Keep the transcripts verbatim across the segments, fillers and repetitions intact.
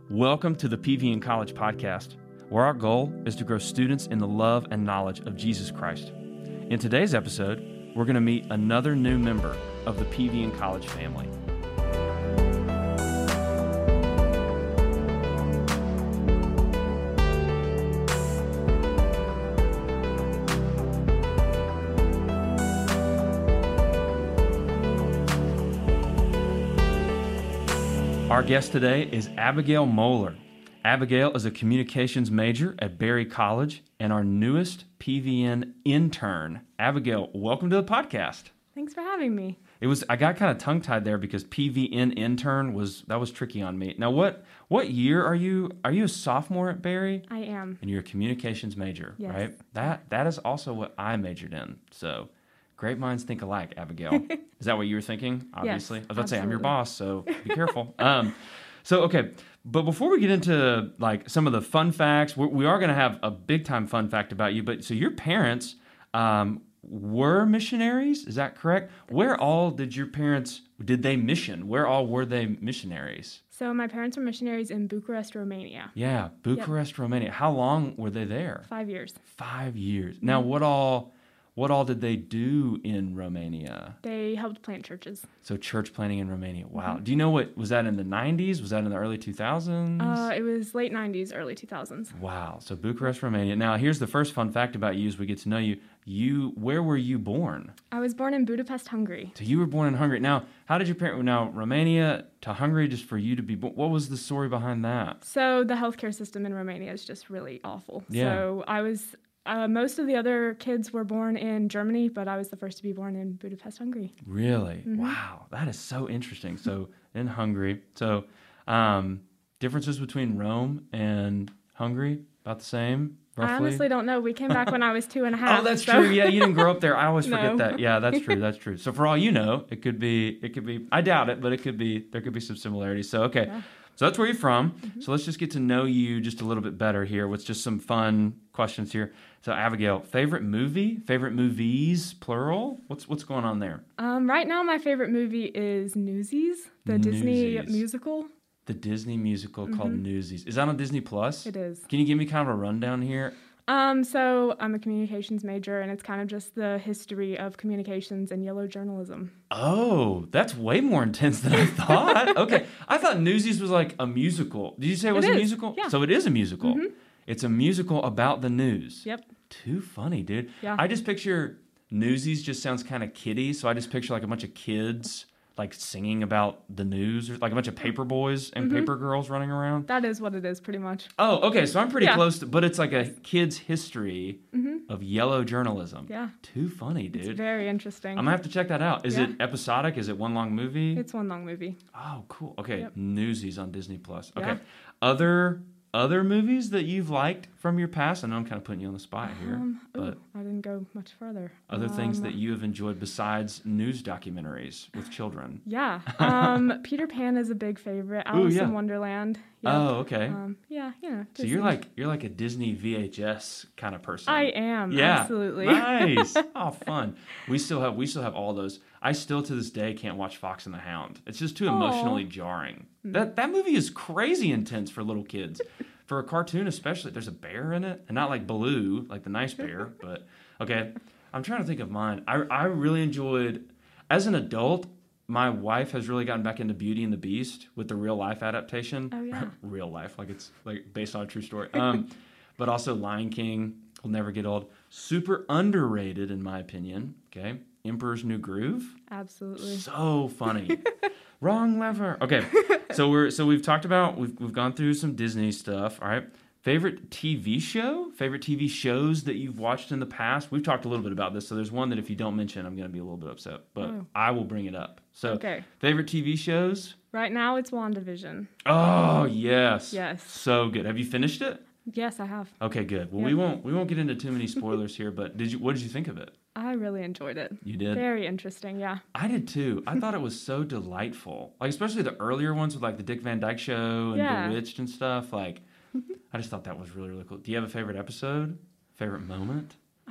Welcome to the P V N College Podcast, where our goal is to grow students in the love and knowledge of Jesus Christ. In today's episode, we're going to meet another new member of the P V N College family. Our guest today is Abigail Moeller. Abigail is a communications major at Berry College and our newest P V N intern. Abigail, welcome to the podcast. Thanks for having me. It was I got kind of tongue-tied there because P V N intern was that was tricky on me. Now, what what year are you? Are you a sophomore at Berry? I am. And you're a communications major, Yes. right? That that is also what I majored in. So, great minds think alike, Abigail. Is that what you were thinking? Obviously. Yes, I was about to say I'm your absolutely. boss, so be careful. um, so okay, but before we get into like some of the fun facts, we're, we are going to have a big time fun fact about you. But so your parents um, were missionaries, is that correct? Where all did your parents did they mission? Where all were they missionaries? So my parents were missionaries in Bucharest, Romania. Yeah, Bucharest, Romania. How long were they there? Five years. Five years. Now, what all what all did they do in Romania? They helped plant churches. So church planting in Romania. Wow. Do you know what was that in the nineties? Was that in the early two thousands? Uh, it was late nineties, early two thousands. Wow. So Bucharest, Romania. Now, here's the first fun fact about you as we get to know you. You, where were you born? I was born in Budapest, Hungary. So you were born in Hungary. Now, how did your parents, now Romania to Hungary just for you to be born? What was the story behind that? So the healthcare system in Romania is just really awful. Yeah. So I was, uh, most of the other kids were born in Germany, but I was the first to be born in Budapest, Hungary. Really? Wow. That is so interesting. So in Hungary. So um, differences between Rome and Hungary, about the same, roughly? I honestly don't know. We came back when I was two and a half. Oh, that's so- true. Yeah, you didn't grow up there. I always forget No. that. Yeah, that's true. That's true. So for all you know, it could be, it could be, I doubt it, but it could be, there could be some similarities. So, okay. Yeah. So that's where you're from. So let's just get to know you just a little bit better here with just some fun questions here. So Abigail, favorite movie, favorite movies, plural? What's what's going on there? Um, right now, my favorite movie is Newsies, the Disney Newsies. musical. The Disney musical called Newsies. Is that on Disney Plus? It is. Can you give me kind of a rundown here? Um, so I'm a communications major, and it's kind of just the history of communications and yellow journalism. Oh, that's way more intense than I thought. Okay. I thought Newsies was like a musical. Did you say it was It a is, musical? yeah. So it is a musical. It's a musical about the news. Yep. Too funny, dude. Yeah. I just picture Newsies just sounds kind of kiddie, so I just picture like a bunch of kids like singing about the news, or like a bunch of paper boys and paper girls running around. That is what it is, pretty much. Oh, okay. So I'm pretty Yeah. close to, but it's like a kid's history of yellow journalism. Yeah. Too funny, dude. It's very interesting. I'm gonna have to check that out. Is Yeah. it episodic? Is it one long movie? It's one long movie. Oh, cool. Okay, Yep. Newsies on Disney Plus. Okay, Yeah. other other movies that you've liked from your past? I know I'm kind of putting you on the spot here, Um, but ooh, I didn't go much further. other things Um, that you have enjoyed besides news documentaries with children. Yeah. Um, Peter Pan is a big favorite. Alice yeah. in Wonderland. Yep. Oh, okay. Um, yeah, yeah. so you're like you're like a Disney V H S kind of person. I am. Yeah, Absolutely. nice. Oh, fun. We still have we still have all those. I still to this day can't watch Fox and the Hound. It's just too Aw. emotionally jarring. That that movie is crazy intense for little kids. For a cartoon especially, there's a bear in it, and not like Baloo, like the nice bear, but okay. I'm trying to think of mine. I I really enjoyed as an adult. My wife has really gotten back into Beauty and the Beast with the real life adaptation. Oh, yeah. Real life, like it's like based on a true story. Um, but also Lion King will never get old. Super underrated in my opinion. Okay, Emperor's New Groove. Absolutely. So funny. Wrong lever. Okay, so we're so we've talked about we've we've gone through some Disney stuff. All right. Favorite T V show? Favorite T V shows that you've watched in the past? We've talked a little bit about this, so there's one that if you don't mention, I'm going to be a little bit upset, but Oh. I will bring it up. So, Okay. favorite T V shows? Right now, it's WandaVision. Oh yes, Yes. so good. Have you finished it? Yes, I have. Okay, good. Well, we Yeah. won't we won't get into too many spoilers here, but did you? What did you think of it? I really enjoyed it. You did. Very interesting, yeah. I did too. I thought it was so delightful. Like especially the earlier ones with like the Dick Van Dyke Show and Yeah. Bewitched and stuff. Like I just thought that was really really cool. Do you have a favorite episode? Favorite moment? I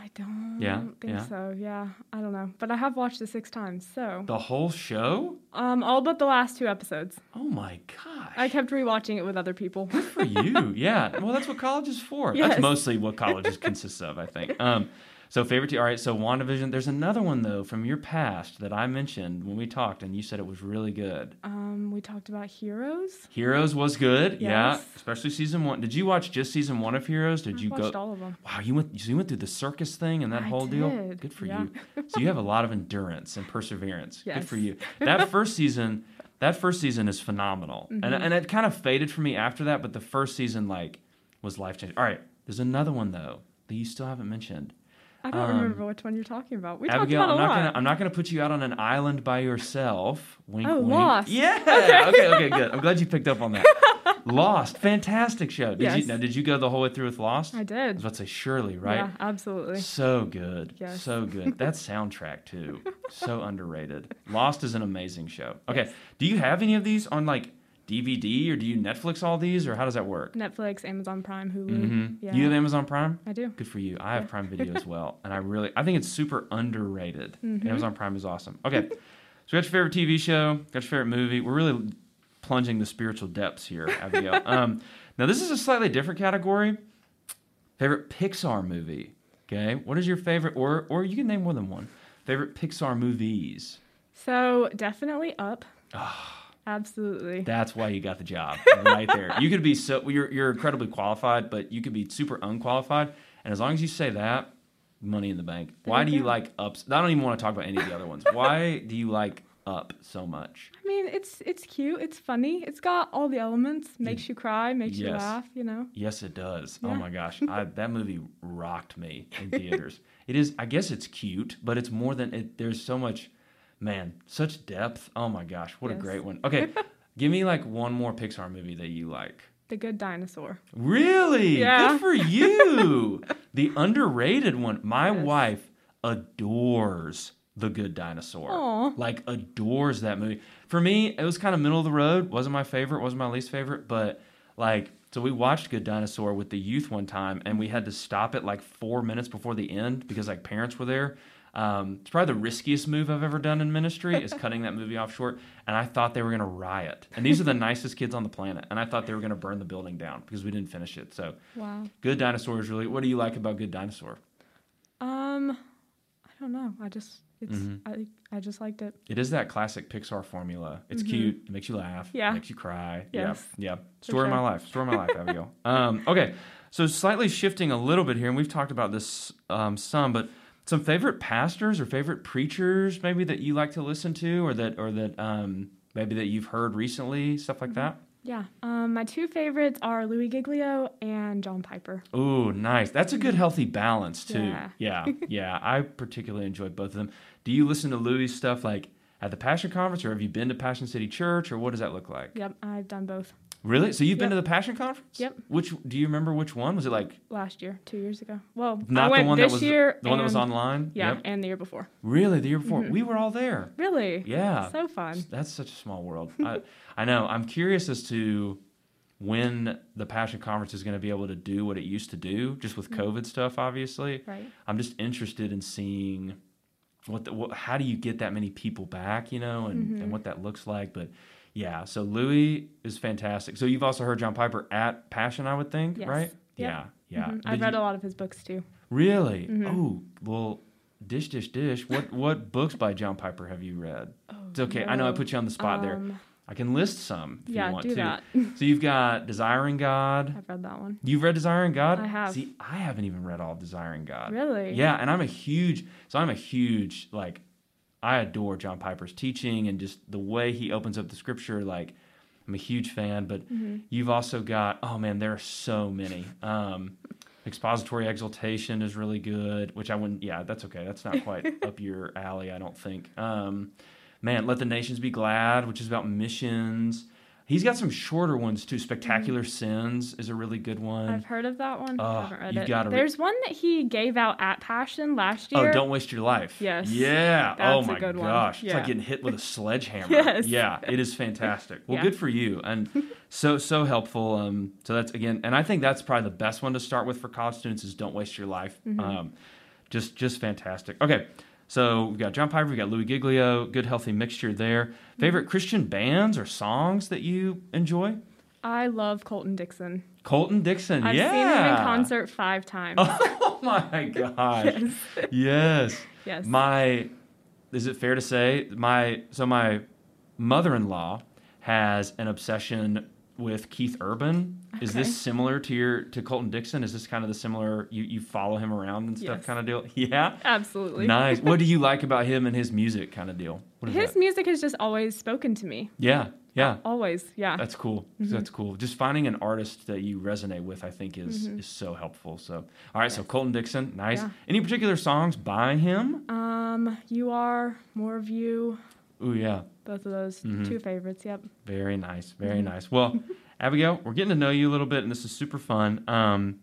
I don't Yeah, think yeah. so. Yeah, I don't know, but I have watched it six times. So The whole show? um, all but the last two episodes. Oh my gosh. I kept rewatching it with other people. Good for you. Yeah. Well, that's what college is for. Yes. That's mostly what college consists of, I think. Um, so favorite T V. All right. So WandaVision. There's another one though from your past that I mentioned when we talked, and you said it was really good. Um, we talked about Heroes. Heroes was good. Yeah. Yes. Especially season one. Did you watch just season one of Heroes? Did I you watched go? all of them. Wow. You went. So you went through the circus thing and that I whole deal. did, Good for yeah. you. So you have a lot of endurance and perseverance. Good Yes. for you. That first season. That first season is phenomenal, Mm-hmm. and and it kind of faded for me after that. But the first season like was life changing. All right, there's another one though that you still haven't mentioned. I don't Um, remember which one you're talking about. We Abigail, talked I'm about a not lot. gonna I'm not gonna put you out on an island by yourself. Wink, Oh, wink. Lost. Yeah. Okay. okay. Okay. Good. I'm glad you picked up on that. Lost. Fantastic show. Did you Yes. now? Did you go the whole way through with Lost? I I was did. about to say Shirley, right? Yeah, absolutely. So good. Yes. So good. That soundtrack too. So underrated. Lost is an amazing show. Okay. Yes. Do you have any of these on like D V D or do you Netflix all these or how does that work? Netflix, Amazon Prime, Hulu. Mm-hmm. Yeah, You have Amazon Prime? I do. Good for you. I have Yeah. Prime Video as well. And I really I think it's super underrated. Mhm. Amazon Prime is awesome. Okay. So we got your favorite T V show, got your favorite movie. We're really plunging the spiritual depths here, Abigail. um, now this is a slightly different category. Favorite Pixar movie. Okay. What is your favorite or or you can name more than one. Favorite Pixar movies. So definitely Up. Ah. Absolutely. That's why you got the job right there. You could be so you're you're incredibly qualified, but you could be super unqualified. And as long as you say that, money in the bank. Why There do you you go. like Ups? I don't even want to talk about any of the other ones. Why do you like Up so much? I mean, it's it's cute. It's funny. It's got all the elements. Makes you cry. Makes you Yes. laugh. You know. Yes, it does. Oh Yeah. my gosh, I, that movie rocked me in theaters. It is. I guess it's cute, but it's more than it. There's so much, man, such depth. Oh my gosh, what a Yes. great one. Okay, give me like one more Pixar movie that you like. The Good Dinosaur. Really? Yeah. Good for you. The underrated one. My Yes. wife adores The Good Dinosaur. Aw. Like adores that movie. For me, it was kind of middle of the road. Wasn't my favorite, wasn't my least favorite, but like so we watched Good Dinosaur with the youth one time and we had to stop it like four minutes before the end because like parents were there. Um, it's probably the riskiest move I've ever done in ministry is cutting that movie off short. And I thought they were going to riot. And these are the nicest kids on the planet. And I thought they were going to burn the building down because we didn't finish it. So Wow. Good Dinosaur is really, what do you like about Good Dinosaur? Um, I don't know. I just it's Mhm. I I just liked it. It is that classic Pixar formula. It's cute. It makes you laugh. Yeah. It makes you cry. Yes. Yeah. Yeah. Story of my sure. life. Story of my life, Abigail. Um, okay. So slightly shifting a little bit here, and we've talked about this um, some, but some favorite pastors or favorite preachers maybe that you like to listen to or that or that um, maybe that you've heard recently, stuff like that? Yeah. Um, my two favorites are Louis Giglio and John Piper. Oh, nice. That's a good healthy balance too. Yeah. Yeah. Yeah. I particularly enjoyed both of them. Do you listen to Louis' stuff like at the Passion Conference or have you been to Passion City Church or what does that look like? Yep, I've done both Really? So you've been to Yep. the Passion Conference? Yep. Which do you remember which one? Was it like last year, two years ago. Well, not I went the one this that was year. the one that was and- online? Yeah, Yep. and the year before. Really? The year before? Mhm. We were all there. Really? Yeah. So fun. That's such a small world. I, I know. I'm curious as to when the Passion Conference is going to be able to do what it used to do, just with COVID stuff, obviously. Right. I'm just interested in seeing what, the, what how do you get that many people back, you know, and, Mhm. and what that looks like. But yeah, so Louis is fantastic. So you've also heard John Piper at Passion, I would think, Yes. right? Yep. Yeah, yeah. Mhm. Did I've read you- a lot of his books too. Really? Mhm. Oh, well, dish, dish, dish. What what books by John Piper have you read? Oh, It's okay. I know I put you on the spot there. Um, I can list some if yeah, you want do to. that. So you've got Desiring God. I've read that one. You've read Desiring God? I have. See, I haven't even read all of Desiring God. Really? Yeah, and I'm a huge, so I'm a huge, like, I adore John Piper's teaching and just the way he opens up the scripture. Like, I'm a huge fan, but Mhm. you've also got, oh man, there are so many. Um, Expository Exaltation is really good, which I wouldn't, yeah, that's okay. That's not quite up your alley, I don't think. Um, man, Let the Nations Be Glad, which is about missions. He's got some shorter ones too. Spectacular Sins is a really good one. I've heard of that one. Oh, I haven't read you've it. gotta re- There's one that he gave out at Passion last Oh, year. Don't Waste Your Life. Yes. Yeah. That's oh a my good one. gosh. It's Yeah. like getting hit with a sledgehammer. Yes. Yeah, it is fantastic. Well, Yeah. good for you. And so so helpful. Um so that's again and I think that's probably the best one to start with for college students is Don't Waste Your Life. Mhm. Um just just fantastic. Okay, so we got John Piper, we got Louis Giglio, good healthy mixture there. Favorite Christian bands or songs that you enjoy? I love Colton Dixon. Colton Dixon, I've yeah. seen him in concert five times. Oh my gosh. Yes. Yes. Yes. My, is it fair to say, my, so my mother-in-law has an obsession with Keith Urban. Is Okay. this similar to your, to Colton Dixon? Is this kind of the similar, you, you follow him around and stuff Yes. kind of deal? Yeah? Absolutely. Nice. What do you like about him and his music kind of deal? What is His that? music has just always spoken to me. Yeah. Yeah. Always, yeah. That's cool. That's cool. Just finding an artist that you resonate with, I think, is is so helpful. So, all right. So Colton Dixon, nice. Yeah. Any particular songs by him? Um, You Are, More of You, Ooh, yeah. both of those Mhm. two favorites, yep. Very nice. Very nice. Well, Abigail, we're getting to know you a little bit, and this is super fun. Um,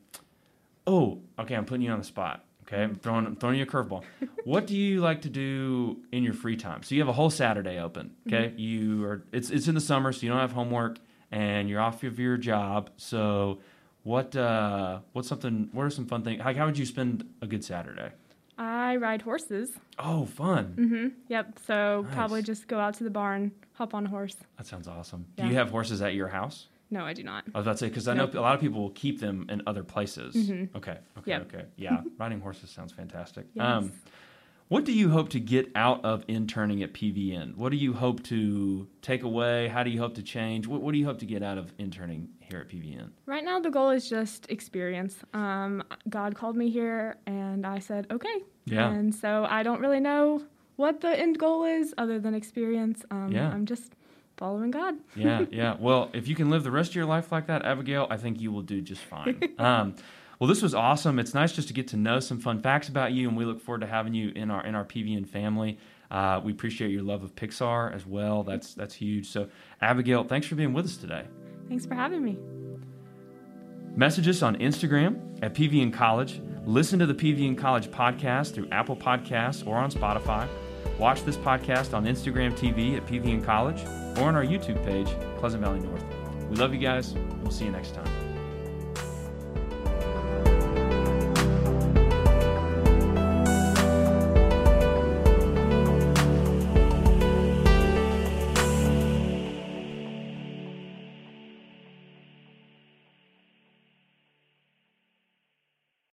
oh, okay. I'm putting you on the spot. Okay, I'm throwing I'm throwing you a curveball. What do you like to do in your free time? So you have a whole Saturday open. Okay, you are. It's it's in the summer, so you don't have homework, and you're off of your job. So, what uh, what's something? What are some fun things? How, how would you spend a good Saturday? I ride horses. Oh, fun! Mm-hmm. Yep, so Nice. probably just go out to the barn, hop on a horse. That sounds awesome. Yeah. Do you have horses at your house? No, I do not. I was about to say, because I Nope. know a lot of people will keep them in other places. Mhm. Okay, okay, Yep. okay. Yeah, riding horses sounds fantastic. Yes. Um, what do you hope to get out of interning at P V N? What do you hope to take away? How do you hope to change? What, what do you hope to get out of interning here at P V N? Right now, the goal is just experience. Um, God called me here, and I said, okay. Yeah. And so I don't really know what the end goal is other than experience. Um, Yeah. I'm just following God. Yeah, yeah. Well, if you can live the rest of your life like that, Abigail, I think you will do just fine. Um, well, this was awesome. It's nice just to get to know some fun facts about you, and we look forward to having you in our in our P V N family. Uh, we appreciate your love of Pixar as well. That's that's huge. So, Abigail, thanks for being with us today. Thanks for having me. Message us on Instagram at P V N College. Listen to the P V N College podcast through Apple Podcasts or on Spotify. Watch this podcast on Instagram T V at P V N College or on our YouTube page, Pleasant Valley North. We love you guys. We'll see you next time.